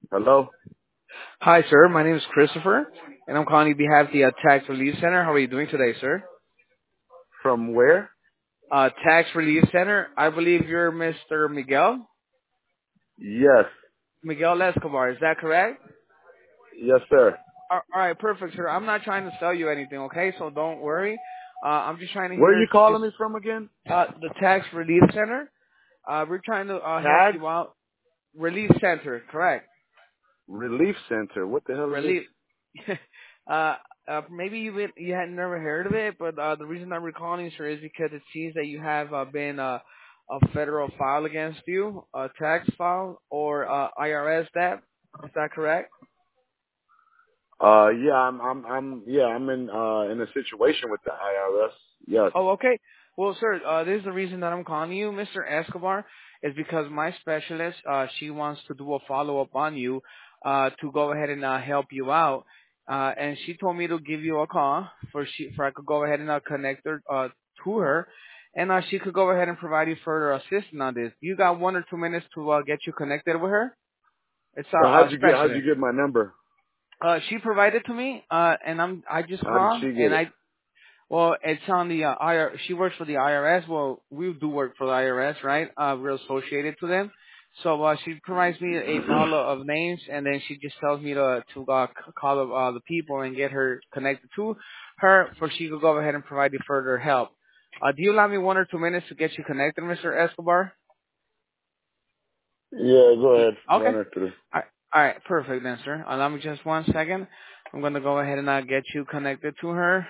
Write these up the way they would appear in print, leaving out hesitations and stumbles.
Hello? Hi, sir. My name is Christopher, and I'm calling you behalf of the Tax Relief Center. How are you doing today, sir? From where? Tax Relief Center. I believe you're Mr. Miguel. Yes. Miguel Escobar. Is that correct? Yes, sir. All right, perfect, sir. I'm not trying to sell you anything, okay? So don't worry. I'm just trying to Where are you hear just calling me from again? the Tax Relief Center. We're trying to help Tags? you out. Relief Center, correct? Relief Center. What the hell is this? Relief. uh, maybe you had never heard of it, but the reason I'm recalling, sir, is because it seems that you have been a federal file against you, a tax file or IRS debt. Is that correct? Yeah, I'm in a situation with the IRS. Yes. Oh, okay. Well, sir, this is the reason that I'm calling you, Mr. Escobar, is because my specialist, she wants to do a follow-up on you, to go ahead and help you out. And she told me to give you a call for I could go ahead and connect her, to her, and she could go ahead and provide you further assistance on this. You got 1 or 2 minutes to get you connected with her? It's Well, a how'd you specialist. get my number? She provided to me, and I just How did called, she get and it? well, it's on the She works for the IRS. Well, we do work for the IRS, right? We're associated to them. So she provides me a file of names, and then she just tells me to call the people and get her connected to her, for she could go ahead and provide you further help. Do you allow me 1 or 2 minutes to get you connected, Mr. Escobar? Yeah, go ahead. Okay. Run her through. All right, perfect then, sir. Allow me just 1 second. I'm going to go ahead and get you connected to her.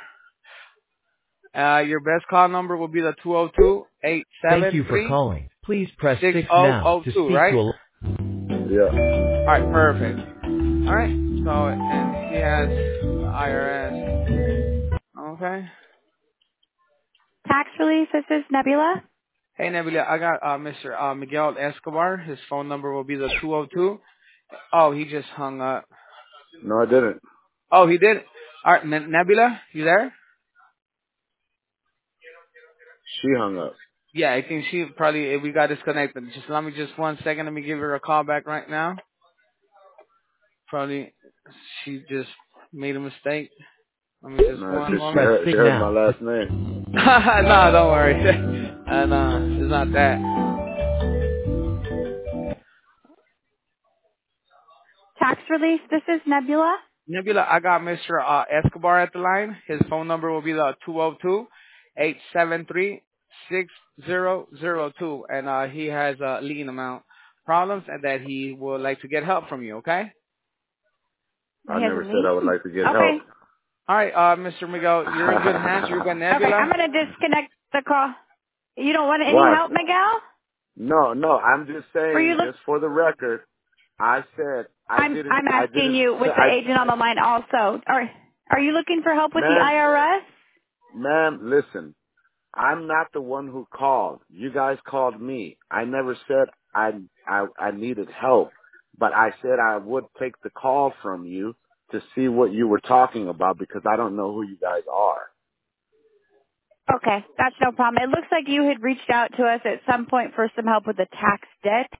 Your best call number will be the 202 eight Thank seven you for three calling. Please press six 6 zero now zero to two, speak right? to a... Yeah. All right, perfect. All right. So, and he has the IRS. Okay. Tax relief, this is Nebula. Hey, Nebula, I got Mr. Miguel Escobar. His phone number will be the 202. Oh, he just hung up. No, I didn't. Oh, he did? All right, Nebula, you there? She hung up. Yeah, I think she probably, we got disconnected. Just allow me just 1 second. Let me give her a call back right now. Probably she just made a mistake. Let me just No, it's one Please just moment. press she 6 heard my now. last name. No, don't worry. No, it's not that. Tax relief, this is Nebula. Nebula, I got Mr. Escobar at the line. His phone number will be the 202-873-6002. And he has a lien amount problems and that he would like to get help from you, okay? I He has a never said I would lien. like to get Okay. help. All right, Mr. Miguel, you're in good hands. You're good, Okay, I'm Nebula. going to disconnect the call. You don't want any Why? help, Miguel? No, I'm just Were you saying, look? just for the record, I said I'm I asking didn't you say, with the agent on the line also. Are you looking for help with the ma'am, IRS? ma'am, listen, I'm not the one who called. You guys called me. I never said I needed help, but I said I would take the call from you to see what you were talking about because I don't know who you guys are. Okay, that's no problem. It looks like you had reached out to us at some point for some help with the tax debt.